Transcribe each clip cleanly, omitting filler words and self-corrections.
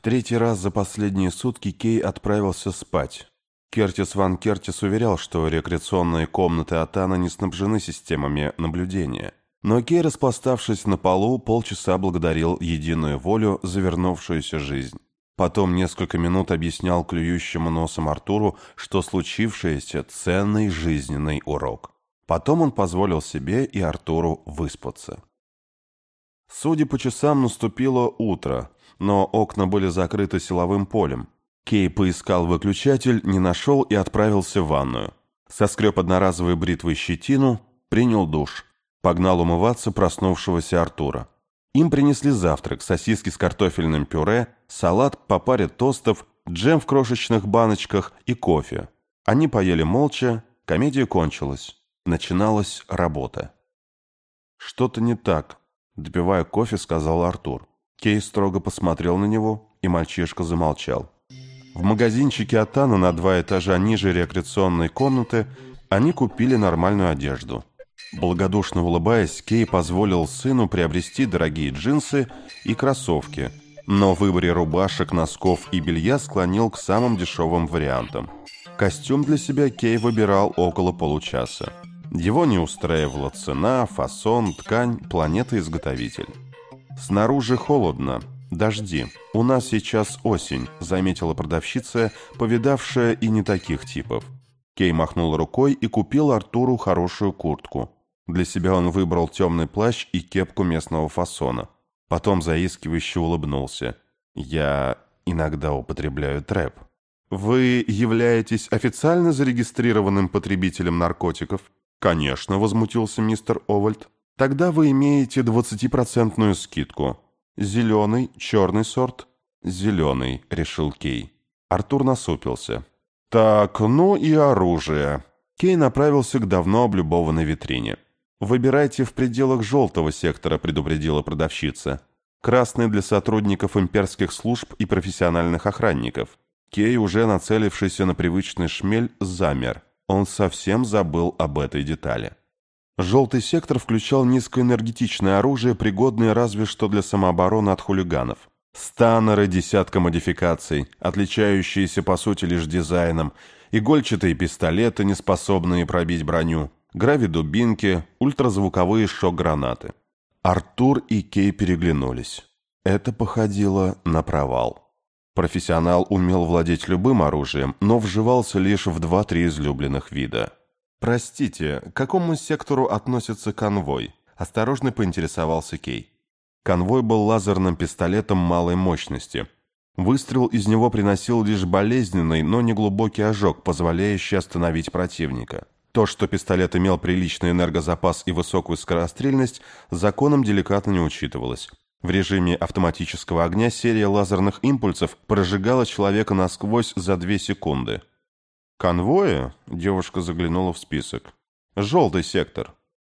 третий раз за последние сутки Кей отправился спать. Кертис Ван Кертис уверял, что рекреационные комнаты Атана не снабжены системами наблюдения. Но Кей, распластавшись на полу, полчаса благодарил единую волю за вернувшуюся жизнь. Потом несколько минут объяснял клюющему носом Артуру, что случившееся – ценный жизненный урок. Потом он позволил себе и Артуру выспаться. Судя по часам, наступило утро, но окна были закрыты силовым полем. Кей поискал выключатель, не нашел и отправился в ванную. Соскреб одноразовой бритвой щетину, принял душ. Погнал умываться проснувшегося Артура. Им принесли завтрак: сосиски с картофельным пюре, салат по паре тостов, джем в крошечных баночках и кофе. Они поели молча, комедия кончилась. Начиналась работа. «Что-то не так», — допивая кофе, сказал Артур. Кей строго посмотрел на него, и мальчишка замолчал. В магазинчике Атана на 2 этажа ниже рекреационной комнаты они купили нормальную одежду. Благодушно улыбаясь, Кей позволил сыну приобрести дорогие джинсы и кроссовки, но в выборе рубашек, носков и белья склонил к самым дешевым вариантам. Костюм для себя Кей выбирал около получаса. Его не устраивала цена, фасон, ткань, планета-изготовитель. «Снаружи холодно. Дожди. У нас сейчас осень», — заметила продавщица, повидавшая и не таких типов. Кей махнул рукой и купил Артуру хорошую куртку. Для себя он выбрал темный плащ и кепку местного фасона. Потом заискивающе улыбнулся. «Я иногда употребляю трэп». «Вы являетесь официально зарегистрированным потребителем наркотиков?» «Конечно», — возмутился мистер Овальд. «Тогда вы имеете 20% скидку. Зеленый, черный сорт?» «Зеленый», — решил Кей. Артур насупился. «Так, ну и оружие». Кей направился к давно облюбованной витрине. «Выбирайте в пределах желтого сектора», — предупредила продавщица. «Красный для сотрудников имперских служб и профессиональных охранников». Кей, уже нацелившийся на привычный шмель, замер. Он совсем забыл об этой детали. Желтый сектор включал низкоэнергетичное оружие, пригодное разве что для самообороны от хулиганов. Станнеры десятка модификаций, отличающиеся по сути лишь дизайном, игольчатые пистолеты, не способные пробить броню, гравидубинки, ультразвуковые шок-гранаты. Артур и Кей переглянулись. Это походило на провал. Профессионал умел владеть любым оружием, но вживался лишь в 2-3 излюбленных вида. «Простите, к какому сектору относится конвой?» – осторожно поинтересовался Кей. Конвой был лазерным пистолетом малой мощности. Выстрел из него приносил лишь болезненный, но неглубокий ожог, позволяющий остановить противника. То, что пистолет имел приличный энергозапас и высокую скорострельность, законом деликатно не учитывалось. В режиме автоматического огня серия лазерных импульсов прожигала человека насквозь за 2 секунды. «Конвои?» – девушка заглянула в список. «Желтый сектор».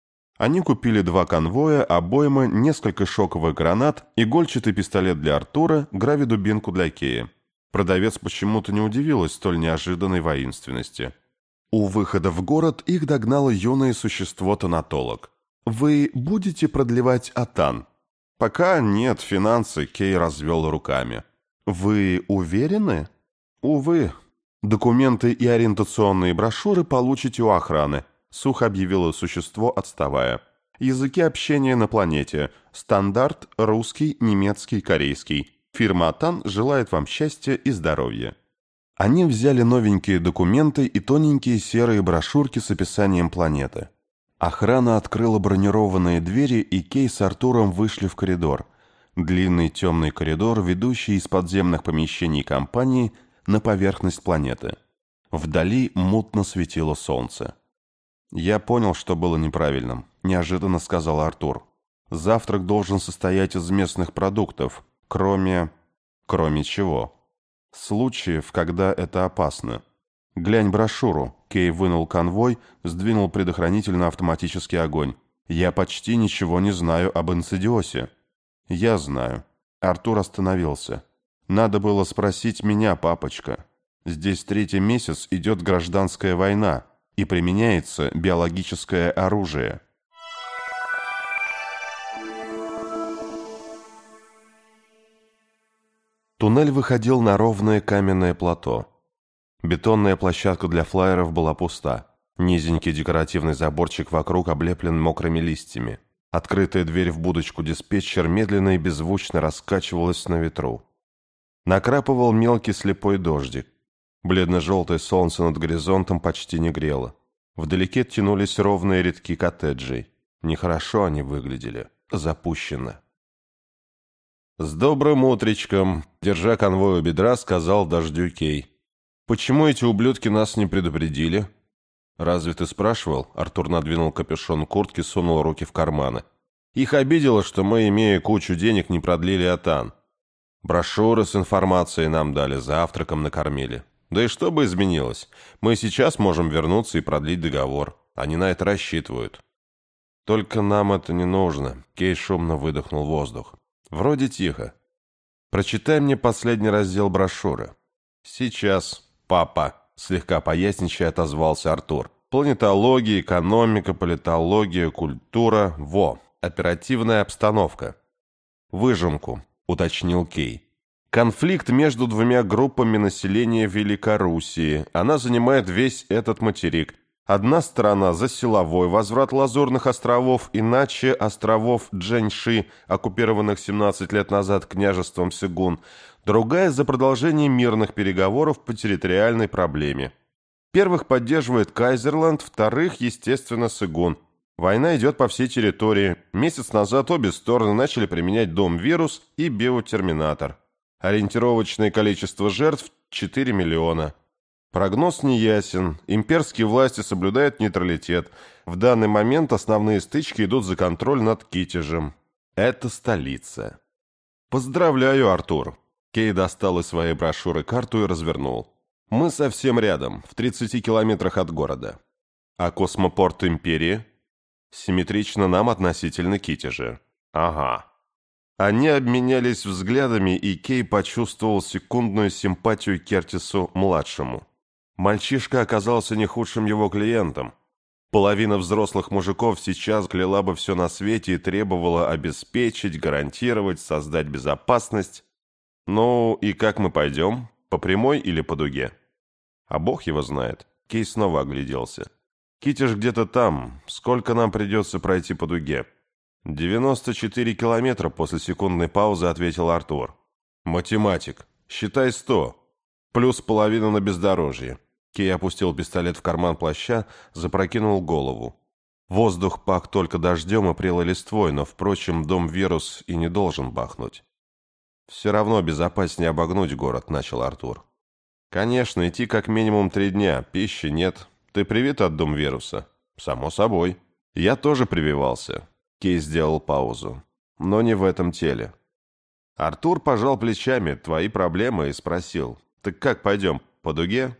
Они купили 2 конвоя, обоймы, несколько шоковых гранат, игольчатый пистолет для Артура, гравидубинку для Кея. Продавец почему-то не удивилась столь неожиданной воинственности. У выхода в город их догнало юное существо-тонатолог. «Вы будете продлевать Атан?» «Пока нет, финансы», — Кей развел руками. «Вы уверены?» «Увы. Документы и ориентационные брошюры получите у охраны», — сухо объявило существо, отставая. «Языки общения на планете. Стандарт, русский, немецкий, корейский. Фирма Атан желает вам счастья и здоровья». Они взяли новенькие документы и тоненькие серые брошюрки с описанием планеты. Охрана открыла бронированные двери, и Кей с Артуром вышли в коридор. Длинный темный коридор, ведущий из подземных помещений компании на поверхность планеты. Вдали мутно светило солнце. «Я понял, что было неправильным», — неожиданно сказал Артур. «Завтрак должен состоять из местных продуктов, кроме... Кроме чего? Случаев, когда это опасно. Глянь брошюру». Кей вынул конвой, сдвинул предохранитель на автоматический огонь. «Я почти ничего не знаю об инцидиосе». «Я знаю». Артур остановился. «Надо было спросить меня, папочка. Здесь 3-й месяц идет гражданская война, и применяется биологическое оружие». Туннель выходил на ровное каменное плато. Бетонная площадка для флайеров была пуста. Низенький декоративный заборчик вокруг облеплен мокрыми листьями. Открытая дверь в будочку диспетчер медленно и беззвучно раскачивалась на ветру. Накрапывал мелкий слепой дождик. Бледно-желтое солнце над горизонтом почти не грело. Вдалеке тянулись ровные рядки коттеджей. Нехорошо они выглядели. Запущено. «С добрым утречком!» — держа конвой у бедра, сказал дождю Кей. «Почему эти ублюдки нас не предупредили?» «Разве ты спрашивал?» — Артур надвинул капюшон куртки, сунул руки в карманы. «Их обидело, что мы, имея кучу денег, не продлили Атан. Брошюры с информацией нам дали, завтраком накормили. Да и что бы изменилось? Мы сейчас можем вернуться и продлить договор. Они на это рассчитывают». «Только нам это не нужно», — Кей шумно выдохнул воздух. «Вроде тихо. Прочитай мне последний раздел брошюры». «Сейчас, папа», — слегка поясничая отозвался Артур. «Планетология, экономика, политология, культура. Во, оперативная обстановка». «Выжимку», — уточнил Кей. «Конфликт между двумя группами населения Великоруссии. Она занимает весь этот материк. Одна сторона за силовой возврат Лазурных островов, иначе островов Джэньши, оккупированных 17 лет назад княжеством Сигун, другая за продолжение мирных переговоров по территориальной проблеме. Первых поддерживает Кайзерланд, вторых, естественно, Сигун. Война идет по всей территории. Месяц назад обе стороны начали применять Дом-вирус и биотерминатор. Ориентировочное количество жертв – 4 миллиона. Прогноз неясен. Имперские власти соблюдают нейтралитет. В данный момент основные стычки идут за контроль над Китежем. Это столица. Поздравляю, Артур. Кей достал из своей брошюры карту и развернул. Мы совсем рядом, в 30 километрах от города. А космопорт Империи? Симметрично нам относительно Китежа. Ага. Они обменялись взглядами, и Кей почувствовал секундную симпатию к Кертису-младшему. Мальчишка оказался не худшим его клиентом. Половина взрослых мужиков сейчас кляла бы все на свете и требовала обеспечить, гарантировать, создать безопасность. Ну, и как мы пойдем? По прямой или по дуге? А бог его знает. Кей снова огляделся. Китеж где-то там. Сколько нам придется пройти по дуге? 94 километра после секундной паузы ответил Артур. Математик. Считай 100. Плюс половина на бездорожье. Кей опустил пистолет в карман плаща, запрокинул голову. Воздух пах только дождем и прелой листвой, но, впрочем, Дом-вирус и не должен бахнуть. «Все равно безопаснее обогнуть город», — начал Артур. «Конечно, идти как минимум 3 дня, пищи нет. Ты привит от Дом-вируса?» «Само собой. Я тоже прививался». Кей сделал паузу. «Но не в этом теле». Артур пожал плечами, твои проблемы, и спросил. «Так как пойдем, по дуге?»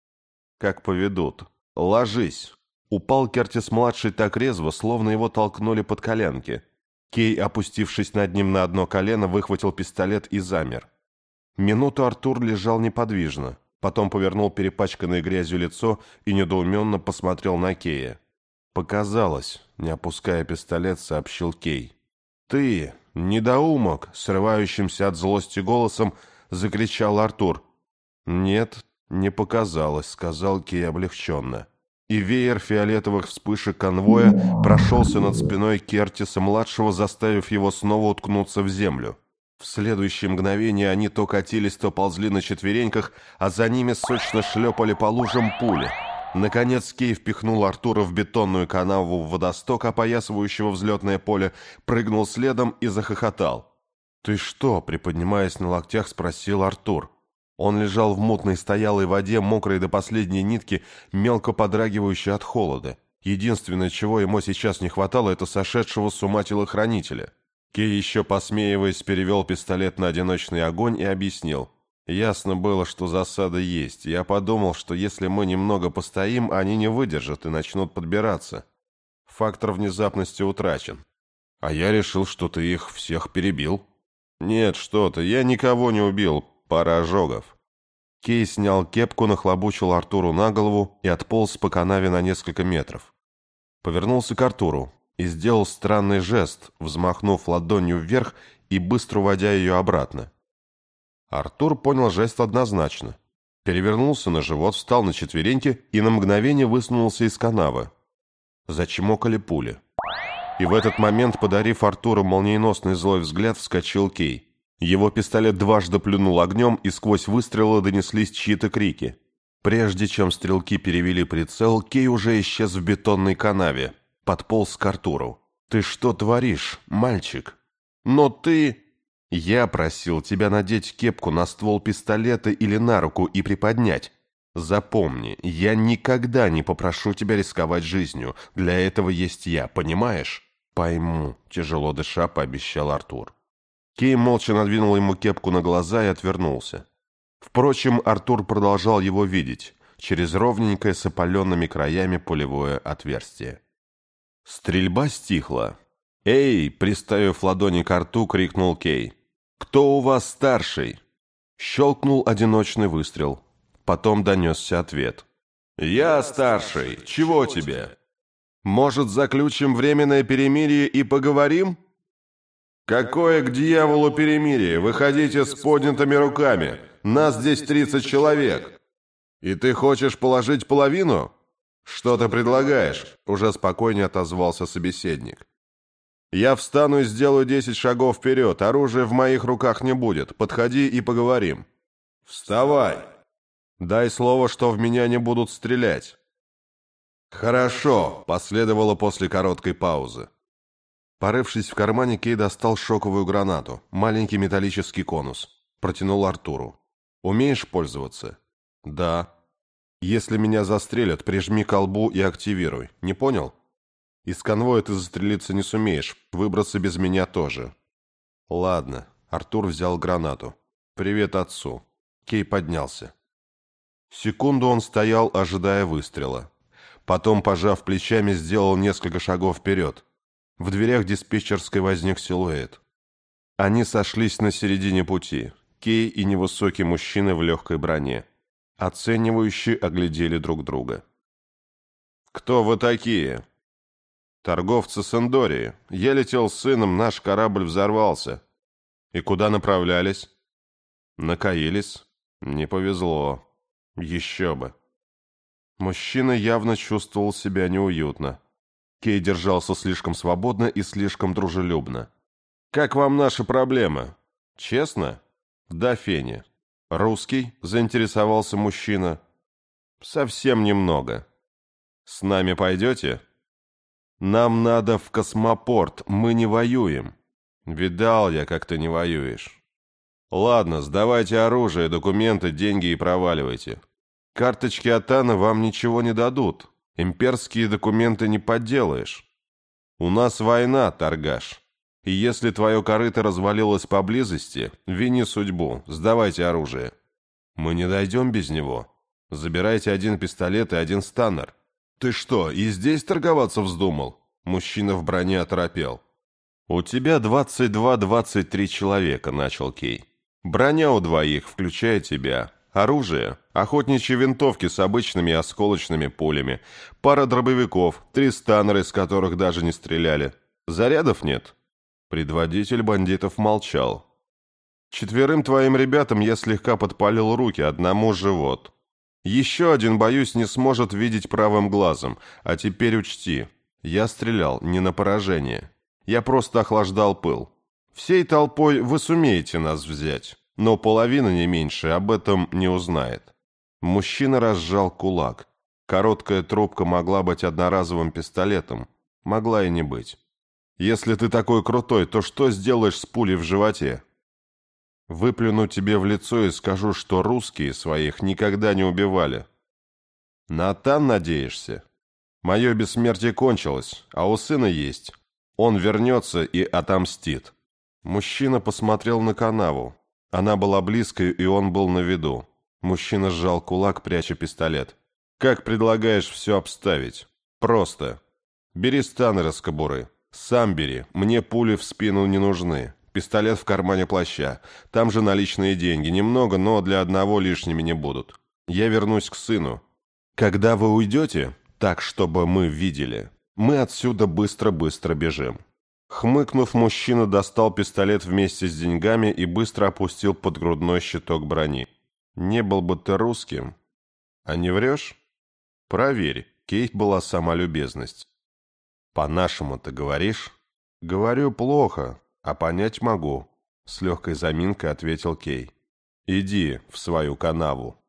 «Как поведут. Ложись». Упал Кертис-младший так резво, словно его толкнули под коленки. Кей, опустившись над ним на одно колено, выхватил пистолет и замер. Минуту Артур лежал неподвижно, потом повернул перепачканное грязью лицо и недоуменно посмотрел на Кея. «Показалось», — не опуская пистолет, сообщил Кей. «Ты, недоумок!» — срывающимся от злости голосом закричал Артур. «Нет, не показалось», — сказал Кей облегченно. И веер фиолетовых вспышек конвоя прошелся над спиной Кертиса-младшего, заставив его снова уткнуться в землю. В следующее мгновение они то катились, то ползли на четвереньках, а за ними сочно шлепали по лужам пули. Наконец Кей впихнул Артура в бетонную канаву в водосток, опоясывающего взлетное поле, прыгнул следом и захохотал. «Ты что?» — приподнимаясь на локтях, спросил Артур. Он лежал в мутной стоялой воде, мокрой до последней нитки, мелко подрагивающей от холода. Единственное, чего ему сейчас не хватало, это сошедшего с ума телохранителя. Кей, еще посмеиваясь, перевел пистолет на одиночный огонь и объяснил. Ясно было, что засада есть. Я подумал, что если мы немного постоим, они не выдержат и начнут подбираться. Фактор внезапности утрачен. А я решил, что ты их всех перебил. Нет, что ты, я никого не убил. Пара ожогов. Кей снял кепку, нахлобучил Артуру на голову и отполз по канаве на несколько метров. Повернулся к Артуру и сделал странный жест, взмахнув ладонью вверх и быстро уводя ее обратно. Артур понял жест однозначно. Перевернулся на живот, встал на четвереньки и на мгновение высунулся из канавы. Зачмокали пули. И в этот момент, подарив Артуру молниеносный злой взгляд, вскочил Кей. Его пистолет дважды плюнул огнем, и сквозь выстрелы донеслись чьи-то крики. Прежде чем стрелки перевели прицел, Кей уже исчез в бетонной канаве, подполз к Артуру. «Ты что творишь, мальчик?» «Но ты...» «Я просил тебя надеть кепку на ствол пистолета или на руку и приподнять. Запомни, я никогда не попрошу тебя рисковать жизнью. Для этого есть я, понимаешь?» «Пойму», — тяжело дыша, пообещал Артур. Кей молча надвинул ему кепку на глаза и отвернулся. Впрочем, Артур продолжал его видеть через ровненькое с опаленными краями пулевое отверстие. Стрельба стихла. «Эй!» — приставив ладони к рту, крикнул Кей. «Кто у вас старший?» Щелкнул одиночный выстрел. Потом донесся ответ. «Я старший. Чего тебе? Может, заключим временное перемирие и поговорим?» «Какое к дьяволу перемирие? Выходите с поднятыми руками. Нас здесь 30 человек. И ты хочешь положить половину? Что ты предлагаешь?» Уже спокойнее отозвался собеседник. «Я встану и сделаю 10 шагов вперед. Оружия в моих руках не будет. Подходи и поговорим». «Вставай!» «Дай слово, что в меня не будут стрелять». «Хорошо», — последовало после короткой паузы. Порывшись в кармане, Кей достал шоковую гранату, маленький металлический конус. Протянул Артуру. «Умеешь пользоваться?» «Да». «Если меня застрелят, прижми к колбу и активируй. Не понял? Из конвоя ты застрелиться не сумеешь, выбросы без меня тоже». «Ладно». Артур взял гранату. «Привет отцу». Кей поднялся. Секунду он стоял, ожидая выстрела. Потом, пожав плечами, сделал несколько шагов вперед. В дверях диспетчерской возник силуэт. Они сошлись на середине пути. Кей и невысокий мужчина в легкой броне. Оценивающие оглядели друг друга. «Кто вы такие?» «Торговцы с Эндории. Я летел с сыном, наш корабль взорвался». «И куда направлялись?» «На Каилис. Не повезло. Еще бы». Мужчина явно чувствовал себя неуютно. Кей держался слишком свободно и слишком дружелюбно. «Как вам наши проблемы?» «Честно?» «Да, Феня». «Русский?» – заинтересовался мужчина. «Совсем немного». «С нами пойдете?» «Нам надо в космопорт, мы не воюем». «Видал я, как ты не воюешь». «Ладно, сдавайте оружие, документы, деньги и проваливайте. Карточки Атана вам ничего не дадут. Имперские документы не подделаешь. У нас война, торгаш. И если твое корыто развалилось поблизости, вини судьбу, сдавайте оружие. Мы не дойдем без него. Забирайте один пистолет и один станнер». «Ты что, и здесь торговаться вздумал?» Мужчина в броне оторопел. «У тебя 22-23 человека», — начал Кей. «Броня у двоих, включая тебя. Оружие, охотничьи винтовки с обычными осколочными пулями, пара дробовиков, 3 станнера, из которых даже не стреляли. Зарядов нет?» Предводитель бандитов молчал. «4 твоим ребятам я слегка подпалил руки, одному живот. Еще один, боюсь, не сможет видеть правым глазом. А теперь учти, я стрелял не на поражение. Я просто охлаждал пыл. Всей толпой вы сумеете нас взять, но половина, не меньше, об этом не узнает». Мужчина разжал кулак. Короткая трубка могла быть одноразовым пистолетом, могла и не быть. «Если ты такой крутой, то что сделаешь с пулей в животе?» «Выплюну тебе в лицо и скажу, что русские своих никогда не убивали». «На Атан надеешься? Мое бессмертие кончилось, а у сына есть. Он вернется и отомстит». Мужчина посмотрел на канаву. Она была близкой, и он был на виду. Мужчина сжал кулак, пряча пистолет. «Как предлагаешь все обставить?» «Просто. Бери станнер из кобуры. Сам бери, мне пули в спину не нужны. Пистолет в кармане плаща. Там же наличные деньги. Немного, но для одного лишними не будут. Я вернусь к сыну. Когда вы уйдете, так, чтобы мы видели, мы отсюда быстро-быстро бежим. Хмыкнув, мужчина достал пистолет вместе с деньгами и быстро опустил под грудной щиток брони. «Не был бы ты русским. А не врешь? Проверь». Кейт была сама любезность. «По-нашему ты говоришь?» «Говорю плохо, а понять могу», — с легкой заминкой ответил Кей. «Иди в свою канаву».